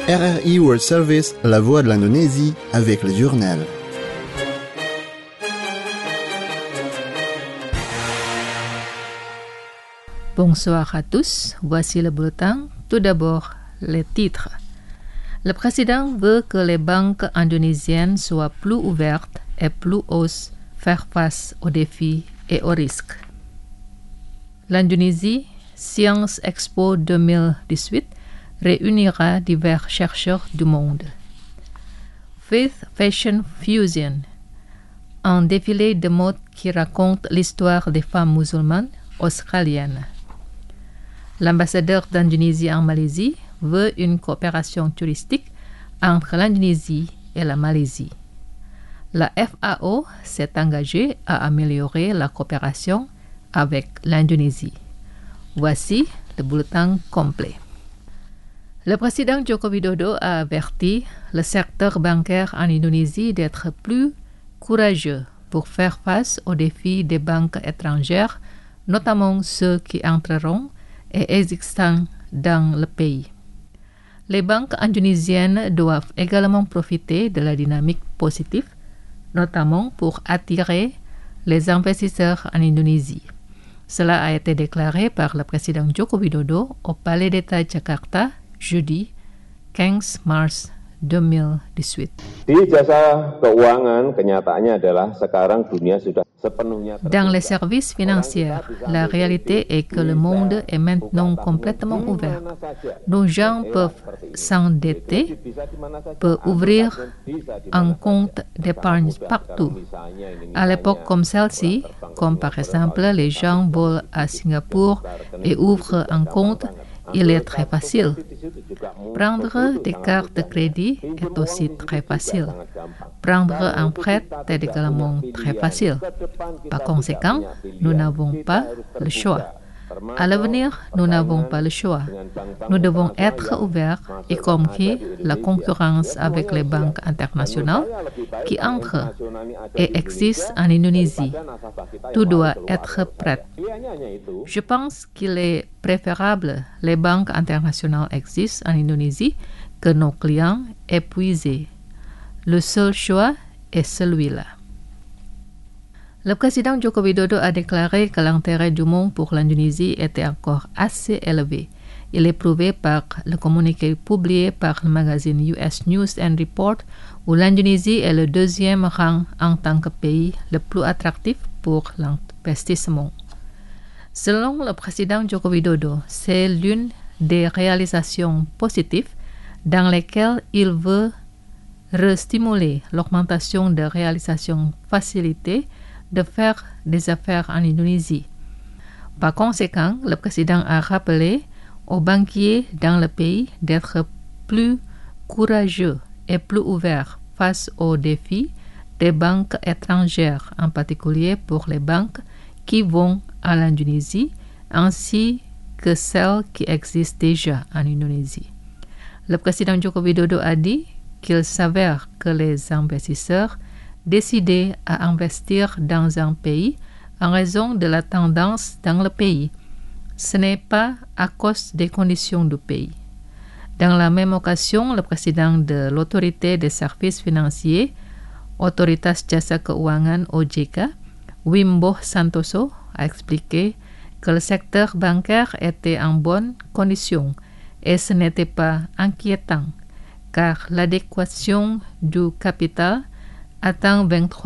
RRI World Service, la voix de l'Indonésie, avec le journal. Bonsoir à tous, voici le bulletin. Tout d'abord, les titres. Le président veut que les banques indonésiennes soient plus ouvertes et plus osent faire face aux défis et aux risques. L'Indonésie Science Expo 2018 réunira divers chercheurs du monde. Faith Fashion Fusion, un défilé de mode qui raconte l'histoire des femmes musulmanes australiennes. L'ambassadeur d'Indonésie en Malaisie veut une coopération touristique entre l'Indonésie et la Malaisie. La FAO s'est engagée à améliorer la coopération avec l'Indonésie. Voici le bulletin complet. Le président Joko Widodo a averti le secteur bancaire en Indonésie d'être plus courageux pour faire face aux défis des banques étrangères, notamment ceux qui entreront et existent dans le pays. Les banques indonésiennes doivent également profiter de la dynamique positive, notamment pour attirer les investisseurs en Indonésie. Cela a été déclaré par le président Joko Widodo au Palais d'État Jakarta jeudi 15 mars 2018. Di jasa keuangan, kenyataannya adalah sekarang dunia sudah sepenuhnya. Dans les services financiers, la réalité est que le monde est maintenant complètement ouvert. Nos gens peuvent s'endetter, peuvent ouvrir un compte d'épargne partout. À l'époque comme celle-ci, comme par exemple les gens volent à Singapour et ouvrent un compte, il est très facile. Prendre des cartes de crédit est aussi très facile. Prendre un prêt est également très facile. Par conséquent, nous n'avons pas le choix. À l'avenir, nous n'avons pas le choix. Nous devons être ouverts, y compris la concurrence avec les banques internationales qui entrent et existent en Indonésie. Tout doit être prêt. Je pense qu'il est préférable que les banques internationales existent en Indonésie que nos clients épuisés. Le seul choix est celui-là. Le président Joko Widodo a déclaré que l'intérêt du monde pour l'Indonésie était encore assez élevé. Il est prouvé par le communiqué publié par le magazine US News and Report où l'Indonésie est le deuxième rang en tant que pays le plus attractif pour l'investissement. Selon le président Joko Widodo, c'est l'une des réalisations positives dans lesquelles il veut restimuler l'augmentation de réalisations facilitées de faire des affaires en Indonésie. Par conséquent, le président a rappelé aux banquiers dans le pays d'être plus courageux et plus ouverts face aux défis des banques étrangères, en particulier pour les banques qui vont à l'Indonésie, ainsi que celles qui existent déjà en Indonésie. Le président Joko Widodo a dit qu'il s'avère que les investisseurs décidés à investir dans un pays en raison de la tendance dans le pays. Ce n'est pas à cause des conditions du pays. Dans la même occasion, le président de l'autorité des services financiers, Otoritas Jasa Keuangan OJK, Wimbo Santoso, a expliqué que le secteur bancaire était en bonne condition et ce n'était pas inquiétant car l'adéquation du capital atteint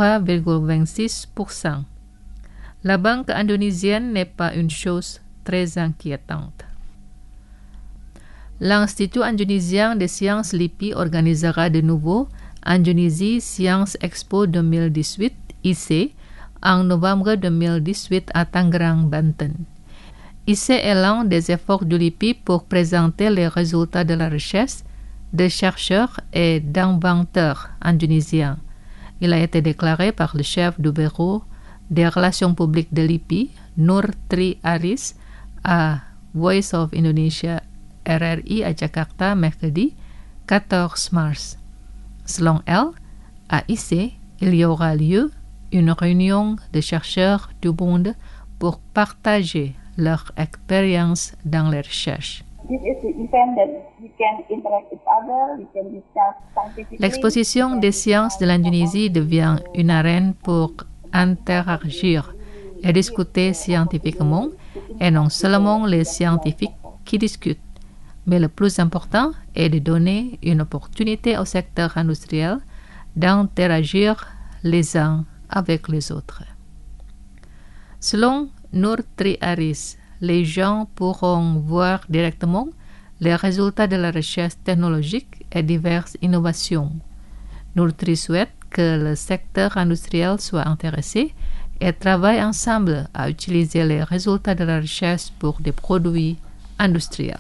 23,26%. La banque indonésienne n'est pas une chose très inquiétante. L'Institut indonésien des sciences LIPI organisera de nouveau Indonésie Science Expo 2018 IC en novembre 2018 à Tangerang, Banten. IC est l'un des efforts du LIPI pour présenter les résultats de la recherche de chercheurs et d'inventeurs indonésiens. Il a été déclaré par le chef du bureau des relations publiques de l'IPI, Nur Tri Aris, à Voice of Indonesia RRI à Jakarta mercredi 14 mars. Selon elle, à IC, il y aura lieu une réunion de chercheurs du monde pour partager leur expérience dans les recherches. L'exposition des sciences de l'Indonésie devient une arène pour interagir et discuter scientifiquement, et non seulement les scientifiques qui discutent. Mais le plus important est de donner une opportunité au secteur industriel d'interagir les uns avec les autres. Selon Nur Tri Aris, les gens pourront voir directement les résultats de la recherche technologique et diverses innovations. Nur Tri souhaite que le secteur industriel soit intéressé et travaille ensemble à utiliser les résultats de la recherche pour des produits industriels.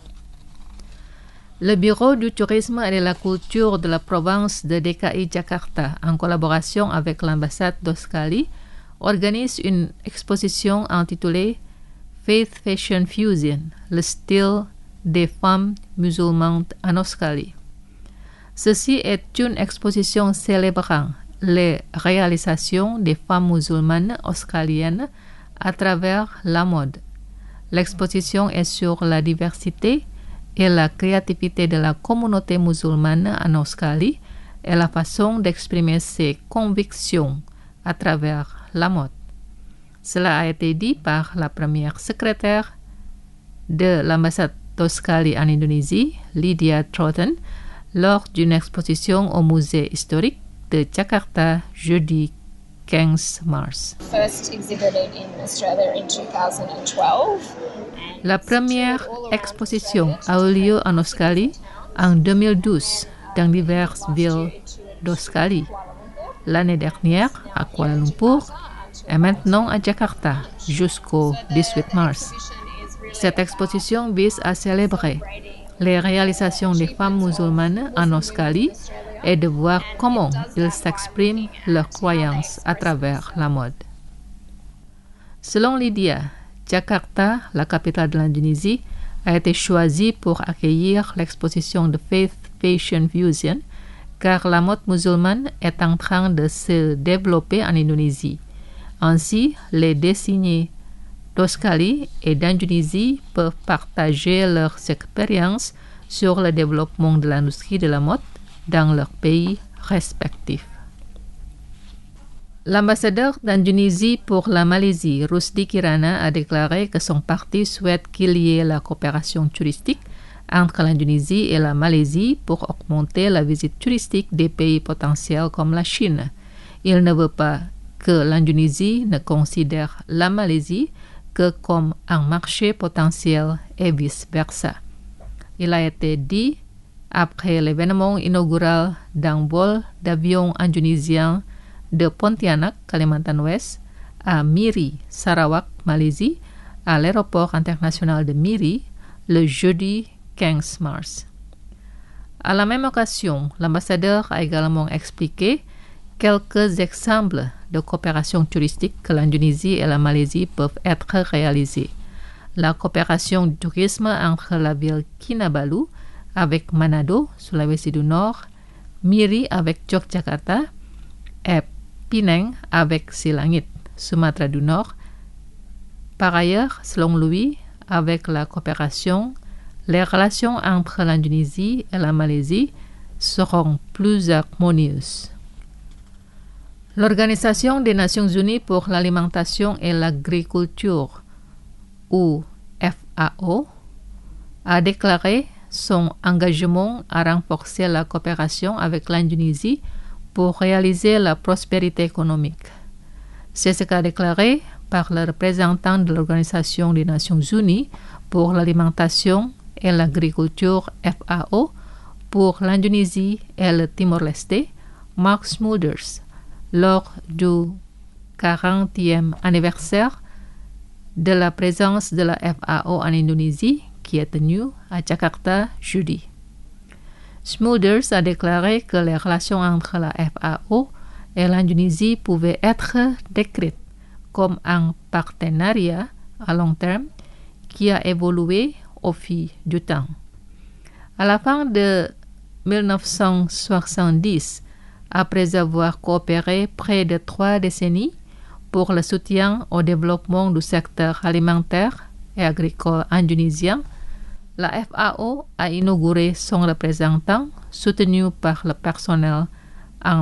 Le Bureau du tourisme et de la culture de la province de DKI Jakarta, en collaboration avec l'ambassade d'Australie, organise une exposition intitulée Faith Fashion Fusion, le style des femmes musulmanes en Australie. Ceci est une exposition célébrant les réalisations des femmes musulmanes australiennes à travers la mode. L'exposition est sur la diversité et la créativité de la communauté musulmane en Australie et la façon d'exprimer ses convictions à travers la mode. Cela a été dit par la première secrétaire de l'ambassade d'Australie en Indonésie, Lydia Troughton, lors d'une exposition au musée historique de Jakarta jeudi 15 mars. First exhibited in Australia in 2012. La première exposition a eu lieu en Australie en 2012 dans diverses villes d'Australie. L'année dernière à Kuala Lumpur et maintenant à Jakarta jusqu'au 18 mars. Cette exposition vise à célébrer les réalisations des femmes musulmanes en Australie et de voir comment ils s'expriment leurs croyances à travers la mode. Selon Lydia, Jakarta, la capitale de l'Indonésie, a été choisie pour accueillir l'exposition de Faith Fashion Fusion car la mode musulmane est en train de se développer en Indonésie. Ainsi, les désignés d'Australie et d'Indonésie peuvent partager leurs expériences sur le développement de l'industrie de la mode dans leurs pays respectifs. L'ambassadeur d'Indonésie pour la Malaisie, Rusdi Kirana, a déclaré que son parti souhaite qu'il y ait la coopération touristique entre l'Indonésie et la Malaisie pour augmenter la visite touristique des pays potentiels comme la Chine. Il ne veut pas que l'Indonésie ne considère la Malaisie que comme un marché potentiel et vice-versa. Il a été dit après l'événement inaugural d'un vol d'avion indonésien de Pontianak, Kalimantan Ouest, à Miri, Sarawak, Malaisie, à l'aéroport international de Miri, le jeudi 15 mars. À la même occasion, l'ambassadeur a également expliqué quelques exemples de coopération touristique que l'Indonésie et la Malaisie peuvent être réalisés. La coopération du tourisme entre la ville Kinabalu avec Manado, Sulawesi du Nord, Miri avec Yogyakarta et Penang avec Silangit, Sumatra du Nord. Par ailleurs, selon lui, avec la coopération, les relations entre l'Indonésie et la Malaisie seront plus harmonieuses. L'Organisation des Nations Unies pour l'alimentation et l'agriculture, ou FAO, a déclaré son engagement à renforcer la coopération avec l'Indonésie pour réaliser la prospérité économique. C'est ce qu'a déclaré par le représentant de l'Organisation des Nations Unies pour l'alimentation et l'agriculture FAO pour l'Indonésie et le Timor-Leste, Mark Smulders, lors du 40e anniversaire de la présence de la FAO en Indonésie qui est tenu à Jakarta jeudi. Smulders a déclaré que les relations entre la FAO et l'Indonésie pouvaient être décrites comme un partenariat à long terme qui a évolué au fil du temps. À la fin de 1970, après avoir coopéré près de 3 décennies pour le soutien au développement du secteur alimentaire et agricole indonésien, La FAO a inauguré son représentant soutenu par le personnel en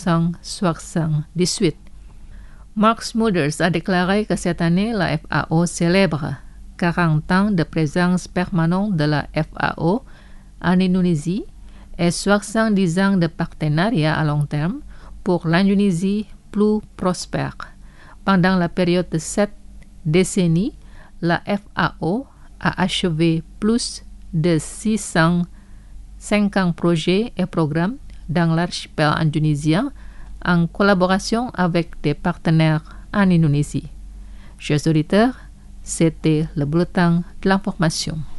1978. Mark Smulders a déclaré que cette année, la FAO célèbre 40 ans de présence permanente de la FAO en Indonésie et 70 ans de partenariat à long terme pour l'Indonésie plus prospère. Pendant la période de 7 décennies, la FAO a achevé plus de 650 projets et programmes dans l'archipel indonésien en collaboration avec des partenaires en Indonésie. Chers auditeurs, c'était le bulletin de l'information.